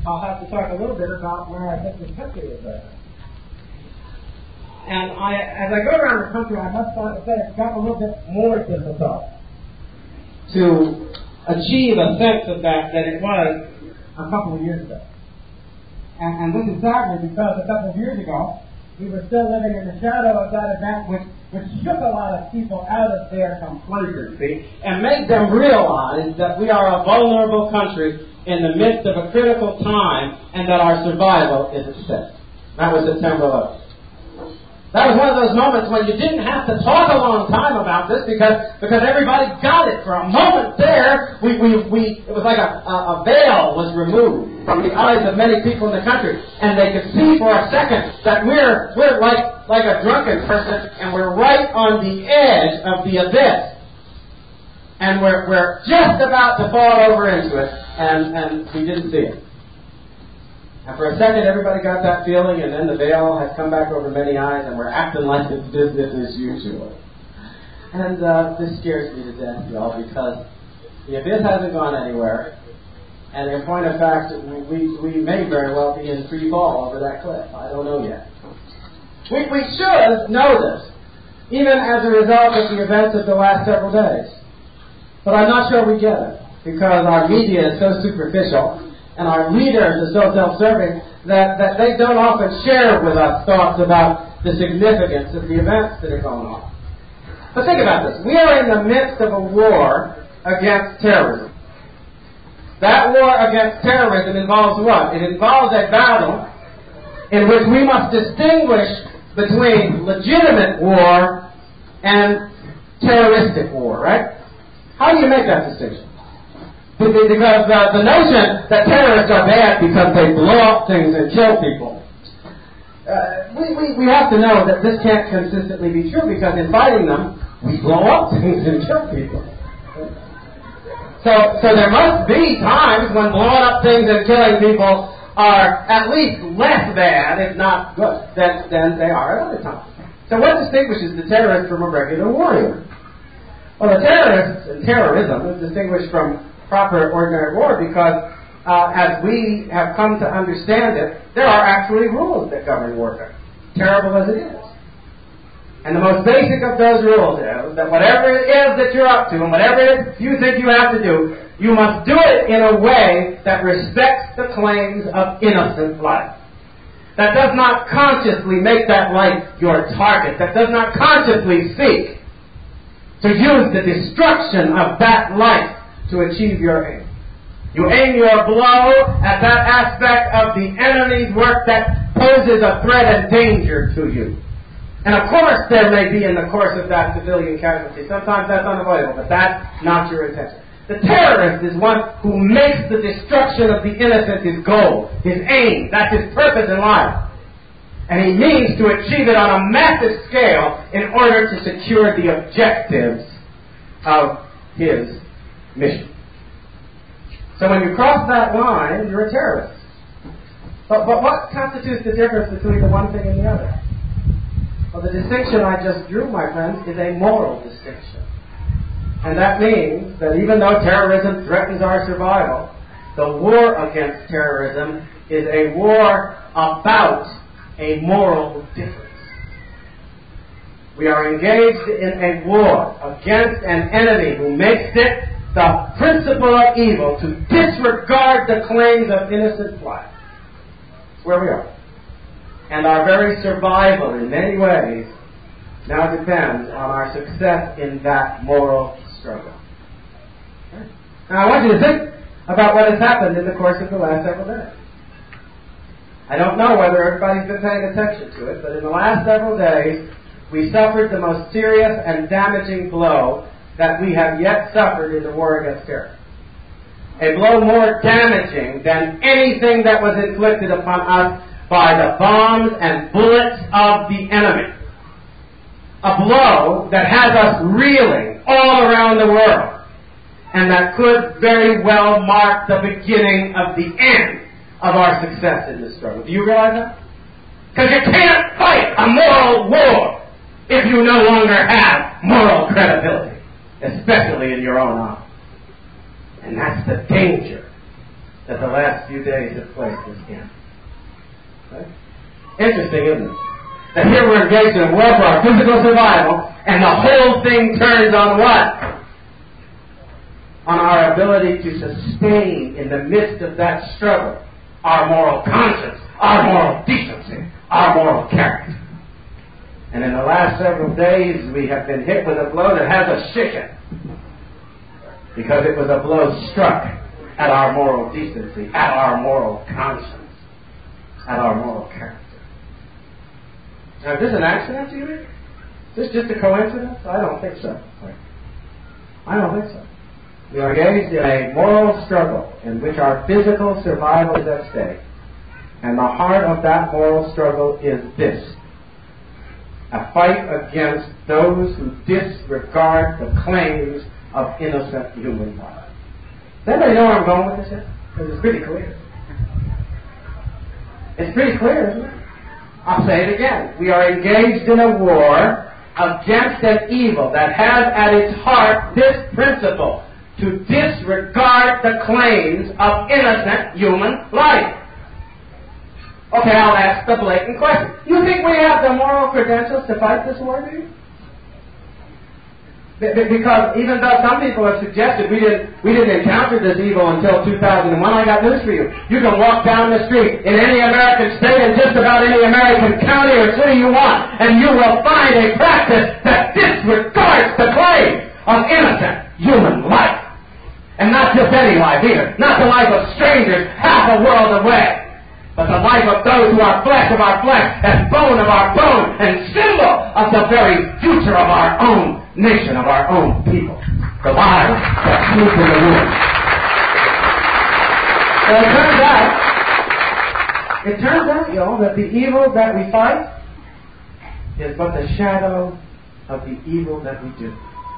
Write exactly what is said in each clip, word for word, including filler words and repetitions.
I'll have to talk a little bit about where I think the country is at. And I, as I go around the country, I must say it's gotten a little bit more difficult to achieve a sense of that than it was a couple of years ago. And, and this is sadly because a couple of years ago, we were still living in the shadow of that event which, which shook a lot of people out of their complacency and made them realize that we are a vulnerable country in the midst of a critical time and that our survival is at stake. That was September eleventh. That was one of those moments when you didn't have to talk a long time about this because, because everybody got it. For a moment there, we, we, we, it was like a, a, a veil was removed from the eyes of many people in the country. And they could see for a second that we're, we're like, like a drunken person and we're right on the edge of the abyss. And we're, we're just about to fall over into it, and, and we didn't see it. And for a second, everybody got that feeling, and then the veil has come back over many eyes, and we're acting like it's business as usual. And uh, this scares me to death, y'all, because the abyss hasn't gone anywhere, and in point of fact, we, we may very well be in free fall over that cliff. I don't know yet. We, we should know this, even as a result of the events of the last several days. But I'm not sure we get it, because our media is so superficial, and our leaders are so self-serving that, that they don't often share with us thoughts about the significance of the events that are going on. But think about this. We are in the midst of a war against terrorism. That war against terrorism involves what? It involves a battle in which we must distinguish between legitimate war and terroristic war, right? How do you make that distinction? Because uh, the notion that terrorists are bad because they blow up things and kill people, uh, we, we, we have to know that this can't consistently be true because in fighting them, we blow up things and kill people. So, so there must be times when blowing up things and killing people are at least less bad, if not good, than, than they are at other times. So what distinguishes the terrorist from a regular warrior? Well, the terrorist and terrorism is distinguished from proper ordinary war because uh, as we have come to understand it, there are actually rules that govern warfare, terrible as it is. And the most basic of those rules is that whatever it is that you're up to and whatever it is you think you have to do, you must do it in a way that respects the claims of innocent life. That does not consciously make that life your target. That does not consciously seek to use the destruction of that life to achieve your aim. You aim your blow at that aspect of the enemy's work that poses a threat and danger to you. And of course there may be in the course of that civilian casualty. Sometimes that's unavoidable, but that's not your intention. The terrorist is one who makes the destruction of the innocent his goal, his aim. That's his purpose in life. And he means to achieve it on a massive scale in order to secure the objectives of his mission. So when you cross that line, you're a terrorist. But, but what constitutes the difference between the one thing and the other? Well, the distinction I just drew, my friends, is a moral distinction. And that means that even though terrorism threatens our survival, the war against terrorism is a war about a moral difference. We are engaged in a war against an enemy who makes it the principle of evil to disregard the claims of innocent life. That's where we are. And our very survival, in many ways, now depends on our success in that moral struggle. Okay? Now, I want you to think about what has happened in the course of the last several days. I don't know whether everybody's been paying attention to it, but in the last several days, we suffered the most serious and damaging blow that we have yet suffered in the war against terror. A blow more damaging than anything that was inflicted upon us by the bombs and bullets of the enemy. A blow that has us reeling all around the world, and that could very well mark the beginning of the end of our success in this struggle. Do you realize that? Because you can't fight a moral war if you no longer have moral credibility, especially in your own eyes. And that's the danger that the last few days have placed us in. Right? Interesting, isn't it? That here we're engaged in a war for our physical survival, and the whole thing turns on what? On our ability to sustain in the midst of that struggle our moral conscience, our moral decency, our moral character. And in the last several days, we have been hit with a blow that has us shaken, because it was a blow struck at our moral decency, at our moral conscience, at our moral character. Now, is this an accident, do you think? Is this just a coincidence? I don't think so. I don't think so. We are engaged in a moral struggle in which our physical survival is at stake. And the heart of that moral struggle is this: a fight against those who disregard the claims of innocent human life. Does anybody know where I'm going with this yet? Because it's pretty clear. It's pretty clear, isn't it? I'll say it again. We are engaged in a war against an evil that has at its heart this principle: to disregard the claims of innocent human life. Okay, I'll ask the blatant question. You think we have the moral credentials to fight this war, do you? Because even though some people have suggested we didn't we didn't encounter this evil until two thousand one, I got news for you. You can walk down the street in any American state and just about any American county or city you want, and you will find a practice that disregards the claims of innocent human life. And not just any life either. Not the life of strangers half a world away, but the life of those who are flesh of our flesh and bone of our bone and symbol of the very future of our own nation, of our own people. The lives that sleep in the womb. So it turns out, it turns out, you know, that the evil that we fight is but the shadow of the evil that we do.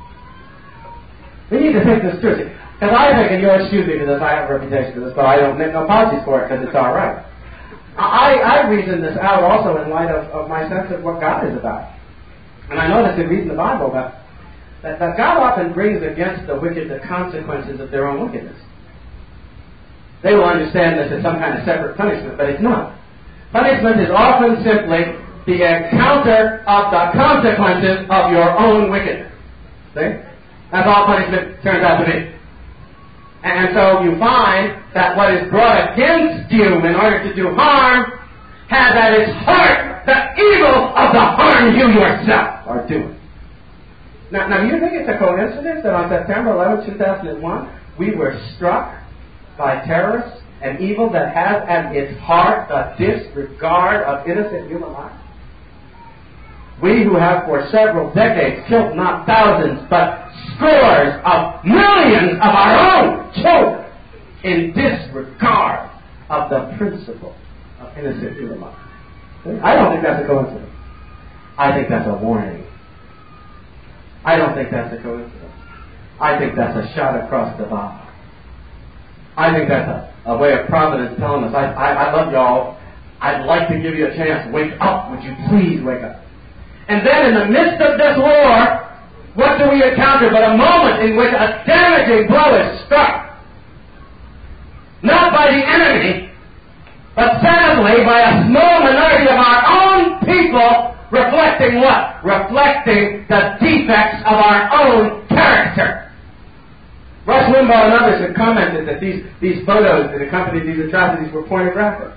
We need to think this through. Because I think, and you'll excuse me for this, I have a reputation for this, but I don't make no apologies for it because it's all right. I, I reason this out also in light of, of my sense of what God is about. And I know that in reading the Bible that, that, that God often brings against the wicked the consequences of their own wickedness. They will understand this as some kind of separate punishment, but it's not. Punishment is often simply the encounter of the consequences of your own wickedness. See? That's all punishment turns out to be. And so you find that what is brought against you in order to do harm has at its heart the evil of the harm you yourself are doing. Now, now do you think it's a coincidence that on September eleventh, two thousand one, we were struck by terrorists and evil that has at its heart the disregard of innocent human life? We who have for several decades killed not thousands, but scores of millions of our own children in disregard of the principle of innocent human life. I don't think that's a coincidence. I think that's a warning. I don't think that's a coincidence. I think that's a shot across the bow. I think that's a, a way of providence telling us, I, I, I love y'all. I'd like to give you a chance. Wake up. Would you please wake up? And then in the midst of this war, what do we encounter but a moment in which a damaging blow is struck? Not by the enemy, but sadly by a small minority of our own people, reflecting what? Reflecting the defects of our own character. Rush Limbaugh and others have commented that these, these photos that accompanied these atrocities were pornographic.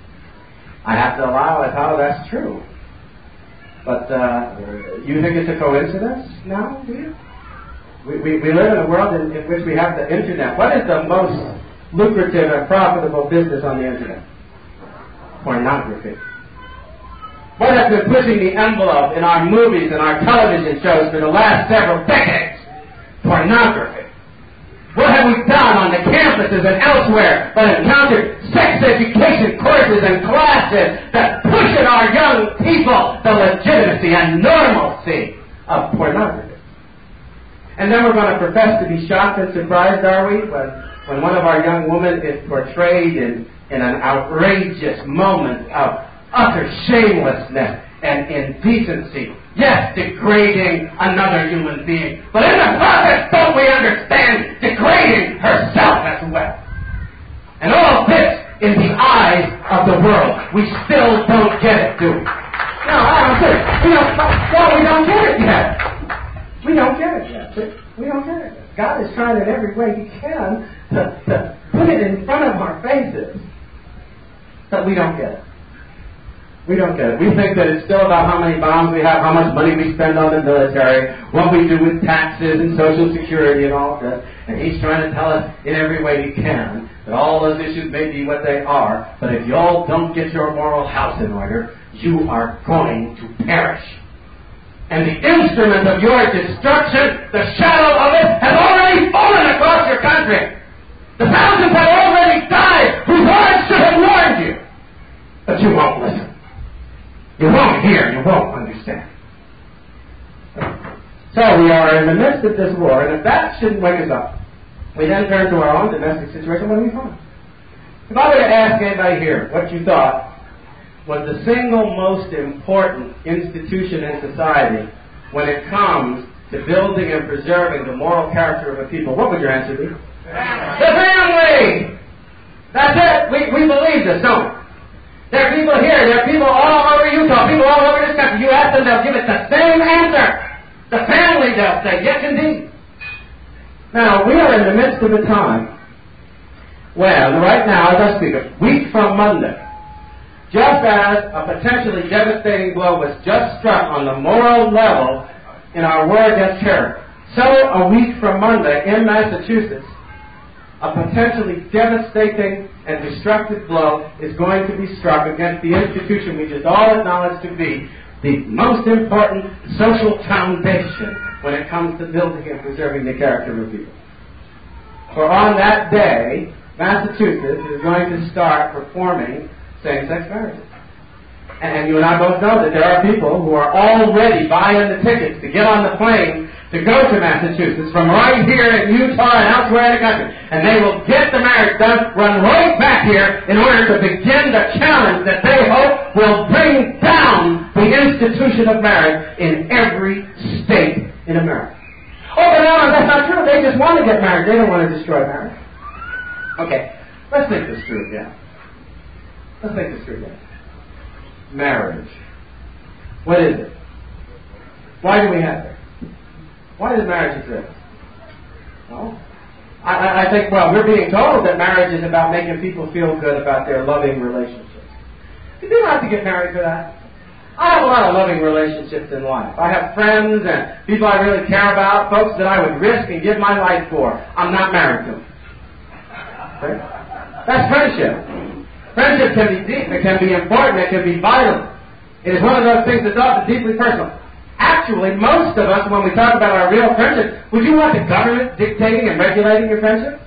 I have to allow as how that's true. But uh, you think it's a coincidence now, do you? We, we, we live in a world in, in which we have the internet. What is the most lucrative and profitable business on the internet? Pornography. What has been pushing the envelope in our movies and our television shows for the last several decades? Pornography. What have we done on the campuses and elsewhere but encountered sex education courses and classes that push at our young people the legitimacy and normalcy of pornography? And then we're going to profess to be shocked and surprised, are we, when, when one of our young women is portrayed in, in an outrageous moment of utter shamelessness and indecency. Yes, degrading another human being. But in the process, don't we understand, degrading herself as well? And all this in the eyes of the world. We still don't get it, do we? No, I don't get it. We don't, well, we don't get it yet. We don't get it yet. See? We don't get it yet. God is trying in every way He can to, to put it in front of our faces, but we don't get it. We don't get it. We think that it's still about how many bombs we have, how much money we spend on the military, what we do with taxes and Social Security and all of this. And He's trying to tell us in every way He can that all those issues may be what they are, but if y'all don't get your moral house in order, you are going to perish. And the instrument of your destruction, the shadow of it, has already fallen across your country. The thousands have already died whose words should have warned you. But you won't listen. You won't hear. You won't understand. So we are in the midst of this war, and if that shouldn't wake us up, we then turn to our own domestic situation. What do we find? If I were to ask anybody here what you thought was the single most important institution in society when it comes to building and preserving the moral character of a people, what would your answer be? The family! That's it. We, we believe this, don't we? There are people here, there are people all over Utah, people all over this country. You ask them, they'll give it the same answer. The family, they'll say, yes indeed. Now, we are in the midst of a time when, right now, as I speak, a week from Monday, just as a potentially devastating blow was just struck on the moral level in our war against terror, so a week from Monday in Massachusetts, a potentially devastating and destructive blow is going to be struck against the institution we just all acknowledge to be the most important social foundation when it comes to building and preserving the character of people. For on that day, Massachusetts is going to start performing same-sex marriages. And you and I both know that there are people who are already buying the tickets to get on the plane to go to Massachusetts from right here in Utah and elsewhere in the country. And they will get the marriage done, run right back here in order to begin the challenge that they hope will bring down the institution of marriage in every state in America. Oh, but no, that's not true. They just want to get married. They don't want to destroy marriage. Okay, let's think this through again. Let's think this through again. Marriage. What is it? Why do we have it? Why does marriage exist? Well, I, I think, well, we're being told that marriage is about making people feel good about their loving relationships. You don't have to get married for that. I have a lot of loving relationships in life. I have friends and people I really care about, folks that I would risk and give my life for. I'm not married to them. Okay? That's friendship. Friendship can be deep, it can be important, it can be vital. It is one of those things that's often deeply personal. Actually, most of us, when we talk about our real friendships, would you want the government dictating and regulating your friendship?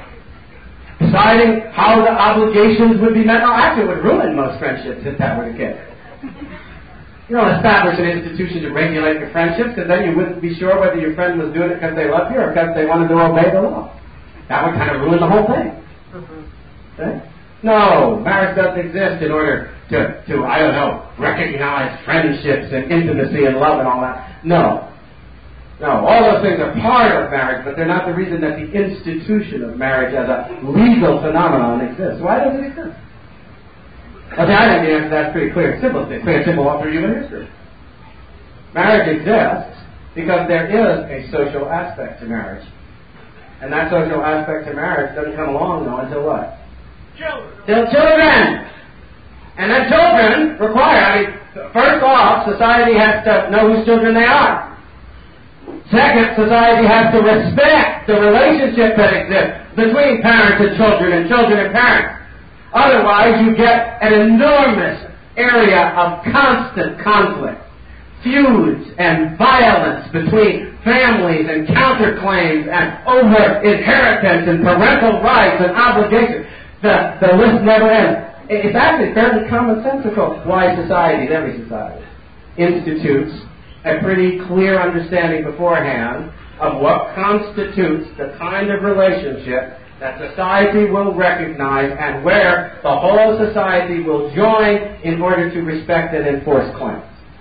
Deciding how the obligations would be met? No, actually, it would ruin most friendships if that were the case. You don't establish an institution to regulate your friendships, because then you wouldn't be sure whether your friend was doing it because they loved you or because they wanted to obey the law. That would kind of ruin the whole thing. Okay? No, marriage doesn't exist in order to, to, I don't know, recognize friendships and intimacy and love and all that. No. No, all those things are part of marriage, but they're not the reason that the institution of marriage as a legal phenomenon exists. Why does it exist? Okay, I think the answer to that's pretty clear and simple. It's clear and simple all through human history. Marriage exists because there is a social aspect to marriage. And that social aspect to marriage doesn't come along, though, until what? Children. Till children. And then children require, I mean, first off, society has to know whose children they are. Second, society has to respect the relationship that exists between parents and children and children and parents. Otherwise, you get an enormous area of constant conflict, feuds and violence between families and counterclaims and over inheritance and parental rights and obligations. The, the list never ends. It's actually fairly commonsensical why society, every society, institutes a pretty clear understanding beforehand of what constitutes the kind of relationship that society will recognize and where the whole society will join in order to respect and enforce claims.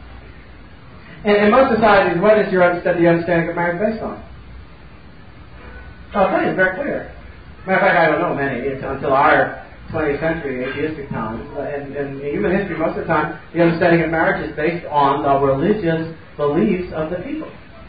And in most societies, what is your the understanding of marriage based on? I'll tell you, it's very clear. Matter of fact, I don't know many. It's until our twentieth century, atheistic times. And in human history, most of the time, the understanding of marriage is based on the religious beliefs of the people.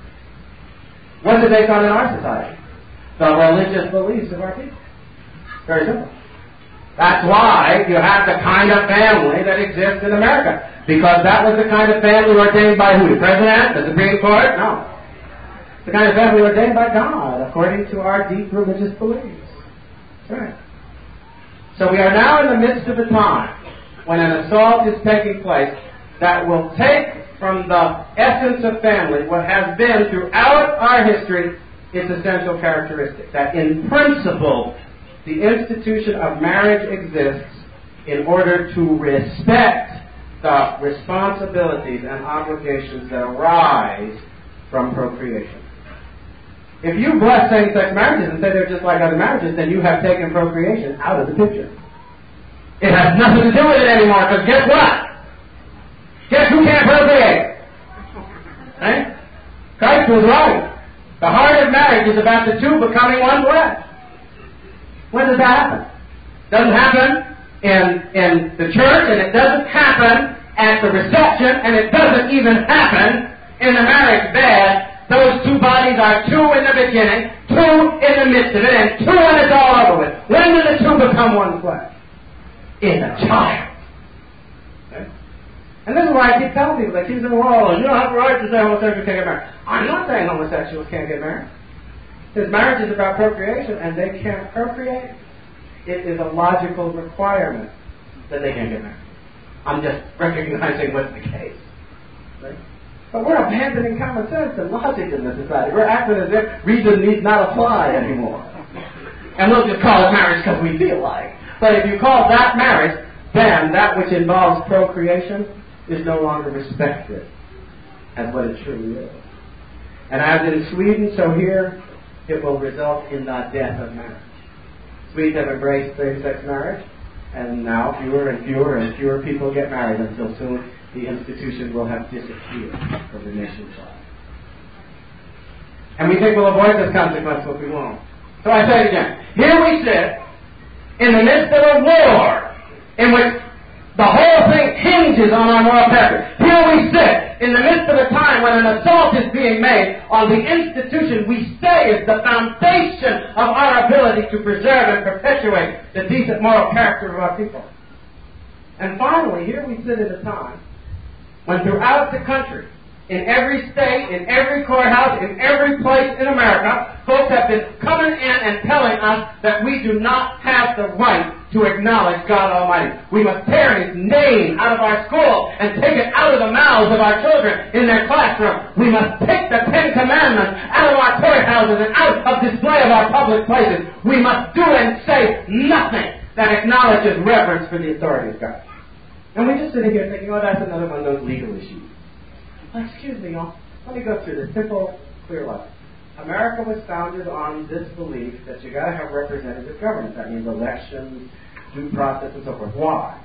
What's it based on in our society? The religious beliefs of our people. Very simple. That's why you have the kind of family that exists in America. Because that was the kind of family ordained by who? The President? The Supreme Court? No. The kind of family ordained by God, according to our deep religious beliefs. That's right. So we are now in the midst of a time when an assault is taking place that will take from the essence of family what has been throughout our history its essential characteristic. That in principle, the institution of marriage exists in order to respect the responsibilities and obligations that arise from procreation. If you bless same-sex marriages and say they're just like other marriages, then you have taken procreation out of the picture. It has nothing to do with it anymore, because guess what? Guess who can't procreate? Right? Christ was right. The heart of marriage is about the two becoming one flesh. When does that happen? It doesn't happen in, in the church, and it doesn't happen at the reception, and it doesn't even happen in the marriage bed. Those two bodies are two in the beginning, two in the midst of it, and two when it's all over with. When do the two become one flesh? In a child. Okay? And this is why I keep telling people, they keep saying, well, you don't have a right to say homosexuals can't get married. I'm not saying homosexuals can't get married. Because marriage is about procreation, and they can't procreate. It is a logical requirement that they can't get married. I'm just recognizing what's the case. Right? But we're abandoning common sense and logic in this society. We're acting as if reason needs not apply anymore. And we'll just call it marriage because we feel like. But if you call that marriage, then that which involves procreation is no longer respected as what it truly is. And as in Sweden, so here, it will result in the death of marriage. Swedes have embraced same-sex marriage, and now fewer and fewer and fewer people get married until soon the institution will have disappeared from the nation's life. And we think we'll avoid this consequence, but we won't. So I say it again. Here we sit in the midst of a war in which the whole thing hinges on our moral character. Here we sit in the midst of a time when an assault is being made on the institution we say is the foundation of our ability to preserve and perpetuate the decent moral character of our people. And finally, here we sit at a time when throughout the country, in every state, in every courthouse, in every place in America, folks have been coming in and telling us that we do not have the right to acknowledge God Almighty. We must tear His name out of our school and take it out of the mouths of our children in their classroom. We must take the Ten Commandments out of our courthouses and out of display of our public places. We must do and say nothing that acknowledges reverence for the authority of God. And we're just sitting here thinking, oh, that's another one of those legal issues. Well, excuse me, y'all. Let me go through this simple, clear logic. America was founded on this belief that you got to have representative government. That means elections, due process, and so forth. Why?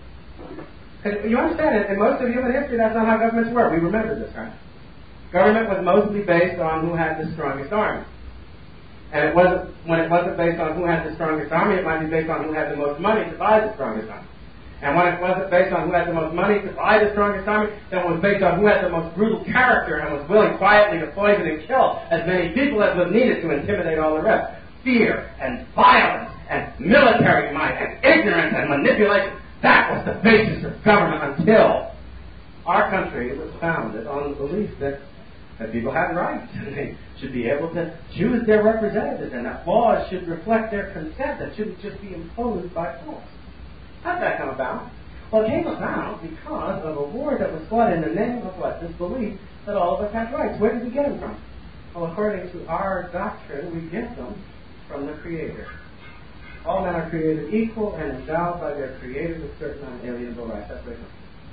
Because you understand, in most of human history, that's not how governments work. We remember this, right? Government was mostly based on who had the strongest army. And it wasn't when it wasn't based on who had the strongest army, it might be based on who had the most money to buy the strongest army. And when it wasn't based on who had the most money to buy the strongest army, then it was based on who had the most brutal character and was willing quietly to poison and kill as many people as was needed to intimidate all the rest. Fear and violence and military might and ignorance and manipulation. That was the basis of government until our country was founded on the belief that, that people had rights and they should be able to choose their representatives and that laws should reflect their consent that shouldn't just be imposed by force. How did that come about? Well, it came about because of a war that was fought in the name of what? This belief that all of us had rights. Where did we get them from? Well, according to our doctrine, we get them from the Creator. All men are created equal and endowed by their Creator with certain unalienable rights. That's right.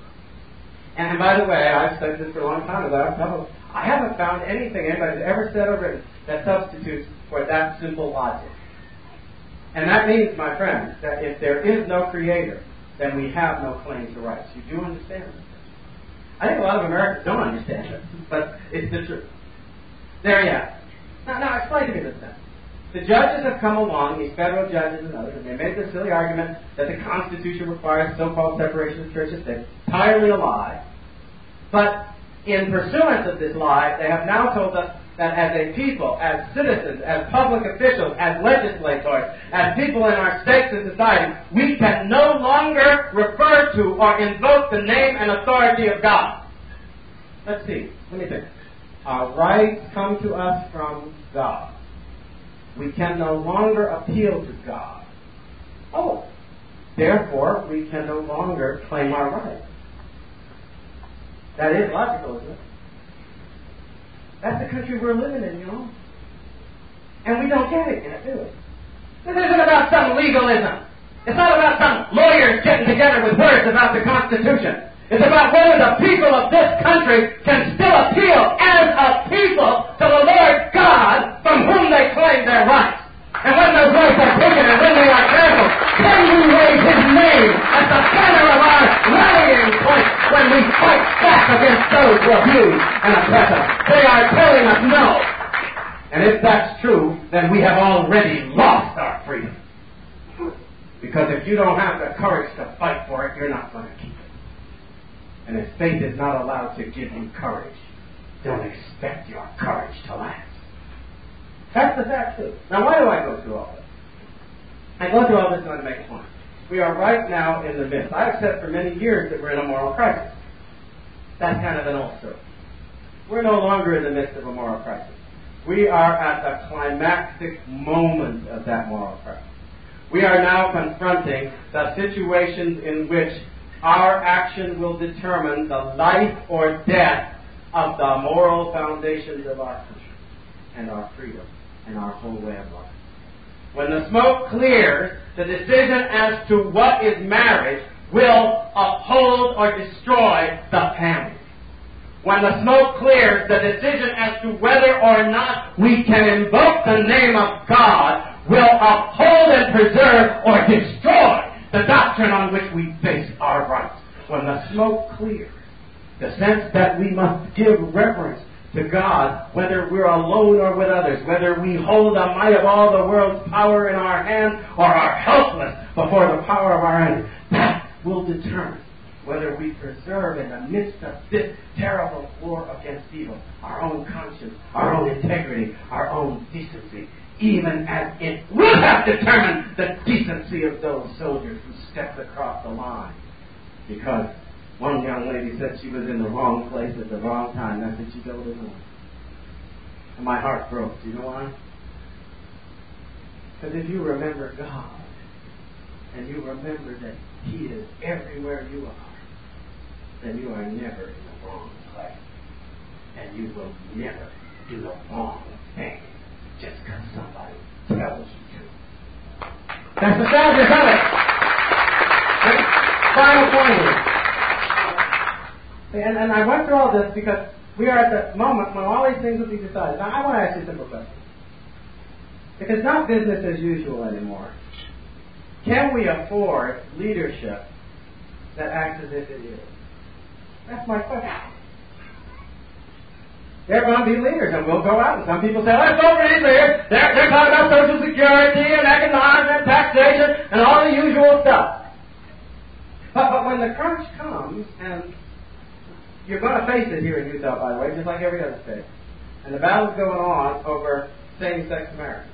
And by the way, I've said this for a long time, but I haven't found anything anybody's ever said or written that substitutes for that simple logic. And that means, my friends, that if there is no Creator, then we have no claim to rights. You do understand this? I think a lot of Americans don't understand it, but it's the truth. There you have it. Now, now explain to me this then. the judges have come along, these federal judges and others, and they made the silly argument that the Constitution requires so-called separation of church and state. Entirely a lie. But in pursuance of this lie, they have now told us that as a people, as citizens, as public officials, as legislators, as people in our states and society, we can no longer refer to or invoke the name and authority of God. Let's see. Let me think. Our rights come to us from God. We can no longer appeal to God. Oh, therefore, we can no longer claim our rights. That is logical, isn't it? That's the country we're living in, you know. And we don't get it yet, do we? This isn't about some legalism. It's not about some lawyers getting together with words about the Constitution. It's about whether the people of this country can still appeal as a people to the Lord God from whom they claim their rights. And when those rights are taken and when they are canceled, can we raise His name at the center of our rallying point when we fight back against those who abuse and oppress us? They are telling us no. And if that's true, then we have already lost our freedom. Because if you don't have the courage to fight for it, you're not going to keep it. And if faith is not allowed to give you courage, don't expect your courage to last. That's the fact, too. Now, why do I go through all this? I go through all this to make a point. We are right now in the midst. I've said for many years that we're in a moral crisis. That's kind of an old story. We're no longer in the midst of a moral crisis. We are at the climactic moment of that moral crisis. We are now confronting the situations in which our action will determine the life or death of the moral foundations of our country and our freedom and our whole way of life. When the smoke clears, the decision as to what is marriage will uphold or destroy the family. When the smoke clears, the decision as to whether or not we can invoke the name of God will uphold and preserve or destroy the doctrine on which we base our rights. When the smoke clears, the sense that we must give reverence to God, whether we're alone or with others, whether we hold the might of all the world's power in our hands or are helpless before the power of our enemies, that will determine whether we preserve in the midst of this terrible war against evil our own conscience, our own integrity, our own decency, even as it will have determined the decency of those soldiers who stepped across the line. Because one young lady said she was in the wrong place at the wrong time. That's what she told us. And my heart broke. Do you know why? Because if you remember God, and you remember that He is everywhere you are, then you are never in the wrong place. And you will never do the wrong thing just because somebody tells you to. That's the sadness of it. Final point here. And, and I went through all this because we are at the moment when all these things will be decided. Now, I want to ask you a simple question. If it's not business as usual anymore, can we afford leadership that acts as if it is? That's my question. There are going to be leaders, and we'll go out, and some people say, let's go for these leaders. They're, they're talking about Social Security and economics and taxation and all the usual stuff. But, but when the crunch comes, and you're going to face it here in Utah, by the way, just like every other state. And the battle's going on over same-sex marriage.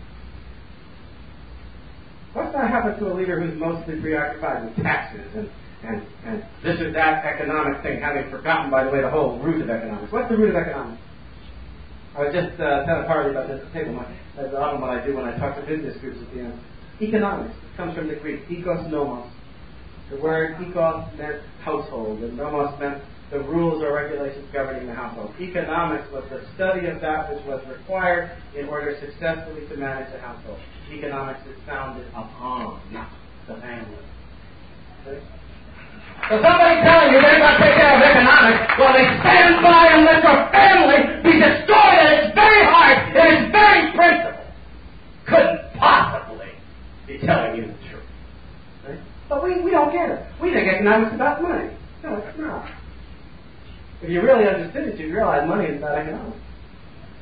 What's going to happen to a leader who's mostly preoccupied with taxes and, and, and this or that economic thing, having forgotten, by the way, the whole root of economics? What's the root of economics? I was just uh, telling Harley about this at the table. That's often what I do when I talk to business groups at the end. Economics comes from the Greek, ekos nomos. The word ekos meant household, and nomos meant the rules or regulations governing the household. Economics was the study of that which was required in order successfully to manage the household. Economics is founded upon the family. Okay? So somebody telling you they're going to take care of economics, well, they stand by and let your family be destroyed at its very heart, in its very principle. Couldn't possibly be telling you the truth. Okay? But we, we don't get it. We think economics is about money. No, it's not. If you really understood it, you'd realize money is about economics.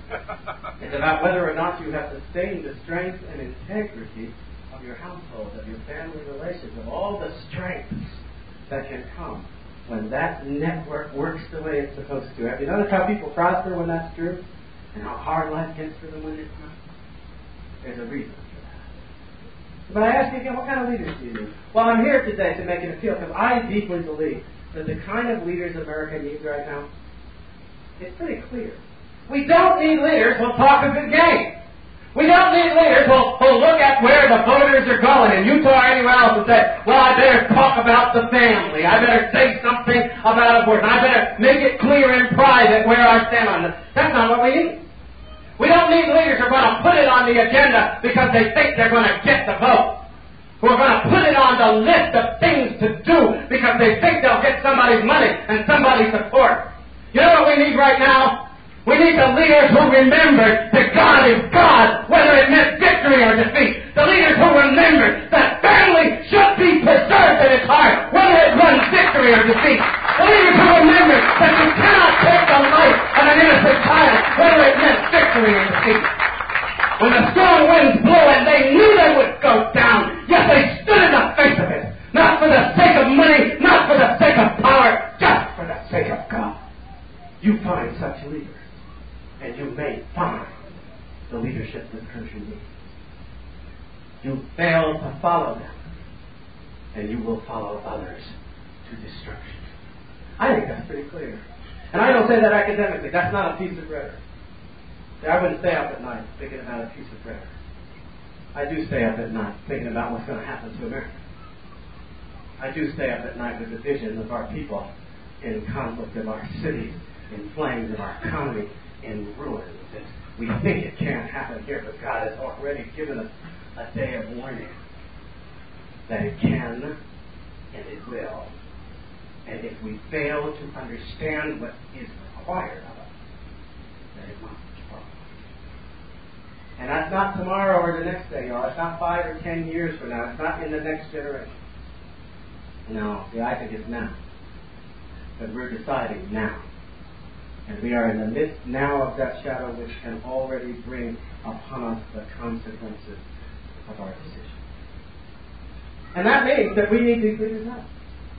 It's about whether or not you have sustained the strength and integrity of your household, of your family relations, of all the strengths that can come when that network works the way it's supposed to. Have you noticed how people prosper when that's true? And how hard life gets for them when it's not? There's a reason for that. But I ask you again, what kind of leaders do you need? Well, I'm here today to make an appeal because I deeply believe that the kind of leaders America needs right now, it's pretty clear. We don't need leaders who'll talk a good game. We don't need leaders who'll, who'll look at where the voters are going in Utah or anywhere else and say, well, I better talk about the family. I better say something about abortion. I better make it clear in private where I stand on this. That's not what we need. We don't need leaders who are going to put it on the agenda because they think they're going to get the vote. Who are going to put it on the list of things to do because they think they'll get somebody's money and somebody's support. You know what we need right now? We need the leaders who remember that God is God, whether it meant victory or defeat. The leaders who remember that family should be preserved in its heart, whether it runs victory or defeat. The leaders who remember that you cannot take the life of an innocent child, whether it meant victory or defeat. When the strong winds blew and they knew they would go down, yet they stood in the face of it. Not for the sake of money, not for the sake of power, just for the sake of God. You find such leaders. And you may find the leadership this country needs. You fail to follow them, and you will follow others to destruction. I think that's pretty clear. And I don't say that academically. That's not a piece of rhetoric. I wouldn't stay up at night thinking about a piece of rhetoric. I do stay up at night thinking about what's going to happen to America. I do stay up at night with the vision of our people in conflict, of our cities in flames, of our economy in ruins. And we think it can't happen here, but God has already given us a day of warning that it can and it will. And if we fail to understand what is required of us, then it must follow. And that's not tomorrow or the next day, y'all. It's not five or ten years from now. It's not in the next generation. No, see, I think it's now. But we're deciding now. And we are in the midst now of that shadow which can already bring upon us the consequences of our decision. And that means that we need these leaders now.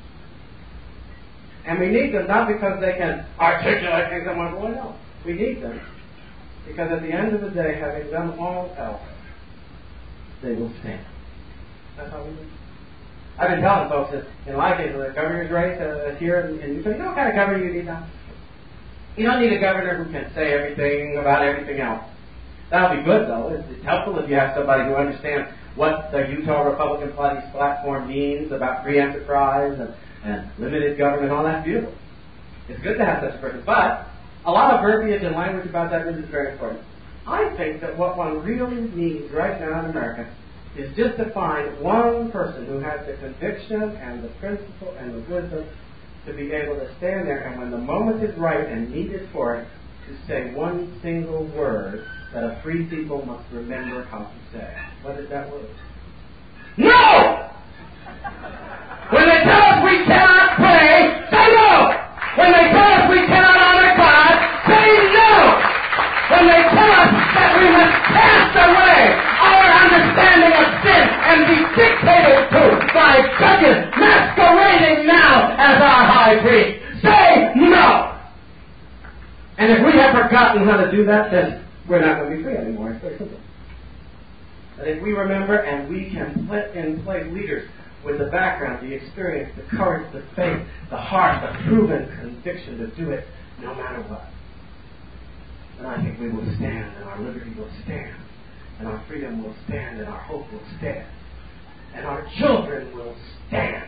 And we need them not because they can articulate things that want to go. No. We need them because at the end of the day, having done all else, they will stand. That's how we do it. I've been telling folks that in my case, the governor's race uh, here in, in Utah, you know what kind of governor you need now? You don't need a governor who can say everything about everything else. That'll be good, though. It's, it's helpful if you have somebody who understands what the Utah Republican Party's platform means about free enterprise and, and limited government. All that's beautiful. It's good to have such a person. But a lot of verbiage and language about that is very important. I think that what one really needs right now in America is just to find one person who has the conviction and the principle and the wisdom to be able to stand there and when the moment is right and needed for it, to say one single word that a free people must remember how to say. What is that word? No! When they tell us we cannot pray, say no! When they tell us we cannot honor God, say no! When they tell us that we must cast away our understanding of sin and be dictated to by judges masquerading now as our high priest, say no! And if we have forgotten how to do that, then we're not going to be free anymore. It's very simple. But if we remember and we can put in place leaders with the background, the experience, the courage, the faith, the heart, the proven conviction to do it no matter what, then I think we will stand and our liberty will stand and our freedom will stand and our hope will stand and our children will stand.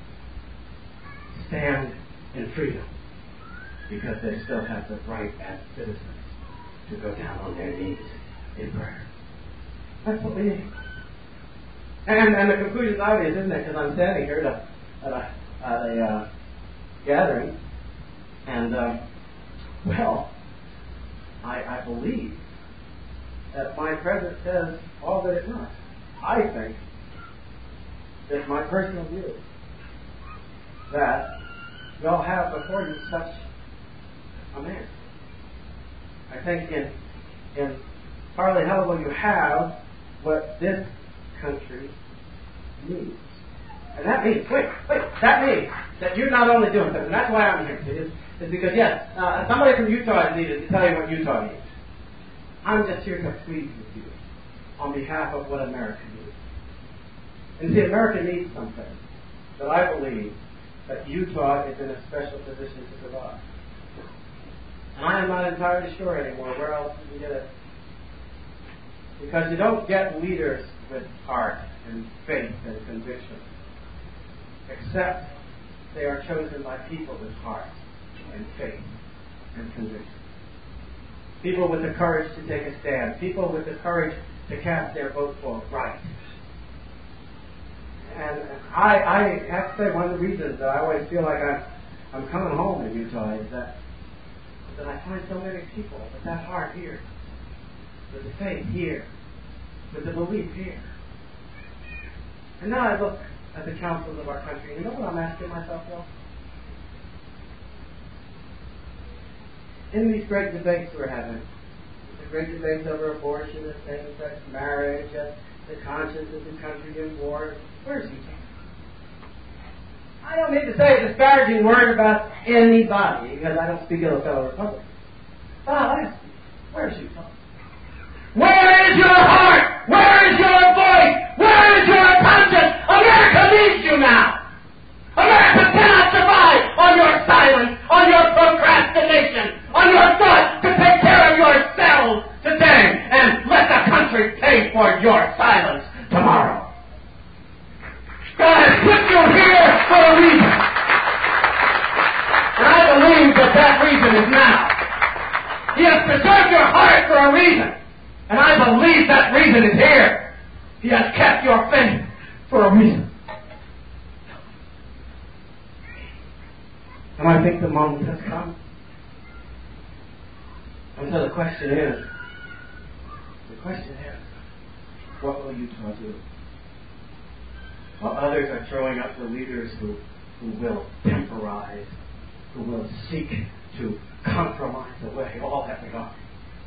Stand in freedom because they still have the right as citizens to go down on their knees in prayer. That's what we need. And, and the conclusion is obvious, isn't it? Because I'm standing here at a, at a, at a uh, gathering, and, uh, well, I, I believe that my presence says all that it must. I think that my personal view that y'all have before you such a man. I think in in hardly hell will you have what this country needs. And that means, wait, wait, that means that you're not only doing something, that's why I'm here, see, is, is because, yes, uh, somebody from Utah is needed to tell you what Utah needs. I'm just here to plead with you on behalf of what America needs. And see, America needs something that I believe that Utah is in a special position to provide. And I am not entirely sure anymore where else you can get it. Because you don't get leaders with heart and faith and conviction, except they are chosen by people with heart and faith and conviction. People with the courage to take a stand. People with the courage to cast their vote for right. And I, I have to say, one of the reasons that I always feel like I'm, I'm coming home in Utah is that, that I find so many people with that heart here, with the faith here, with the belief here. And now I look at the councils of our country, and you know what I'm asking myself, though? In these great debates we're having, the great debates over abortion and same-sex marriage, and the conscience of the country in war, where's Utah? I don't need to say a disparaging word about anybody, because I don't speak ill of fellow Republicans. But I'll ask you, where's Utah? Where is your heart? Where is your voice? Where is your conscience? America needs you now. America cannot survive on your silence, on your procrastination, on your thought to take care of yourselves today and let the country pay for your silence tomorrow. God has put you here for a reason. And I believe that that reason is now. He has preserved your heart for a reason. And I believe that reason is here. He has kept your faith for a reason. And I think the moment has come. And so the question is, the question is, what will Utah do? While others are throwing up the leaders who, who will temporize, who will seek to compromise away all that we are.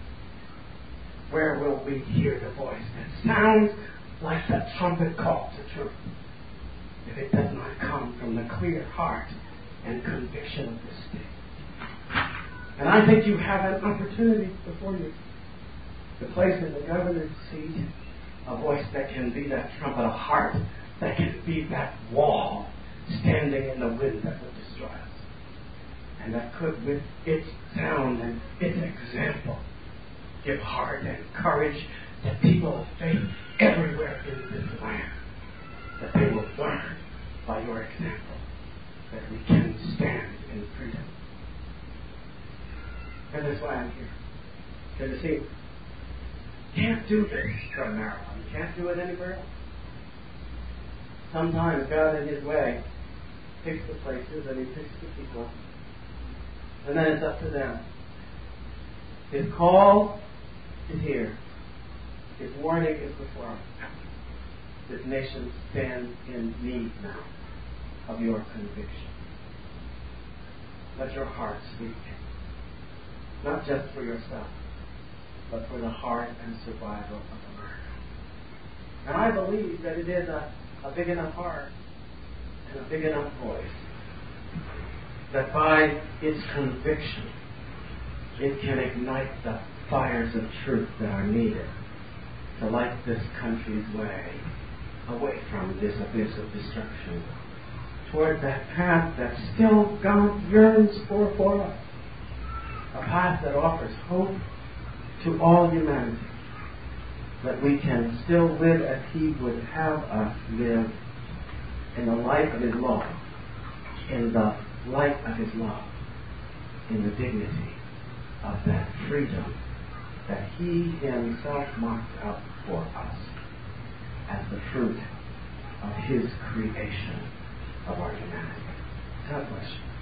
Where will we hear the voice that sounds like the trumpet call to truth, if it does not come from the clear heart and conviction of the state? And I think you have an opportunity before you to place in the governor's seat a voice that can be that trumpet, a heart that can be that wall standing in the wind that would destroy us, and that could, with its sound and its example, give heart and courage to people of faith everywhere in this land, that they will learn by your example that we can stand in freedom. And that's why I'm here. Because you see, you can't do this from Maryland. You can't do it anywhere else. Sometimes God in His way picks the places and He picks the people. And then it's up to them. His call is here. His warning is before us. This nation stands in need now of your conviction. Let your heart speak. Not just for yourself, but for the heart and survival of America. And I believe that it is a, a big enough heart and a big enough voice that by its conviction it can ignite the fires of truth that are needed to light this country's way away from this abyss of destruction toward that path that still God yearns for for us. A path that offers hope to all humanity, that we can still live as He would have us live in the light of His law, in the light of His love, in the dignity of that freedom that He Himself marked out for us as the fruit of His creation of our humanity. God bless you.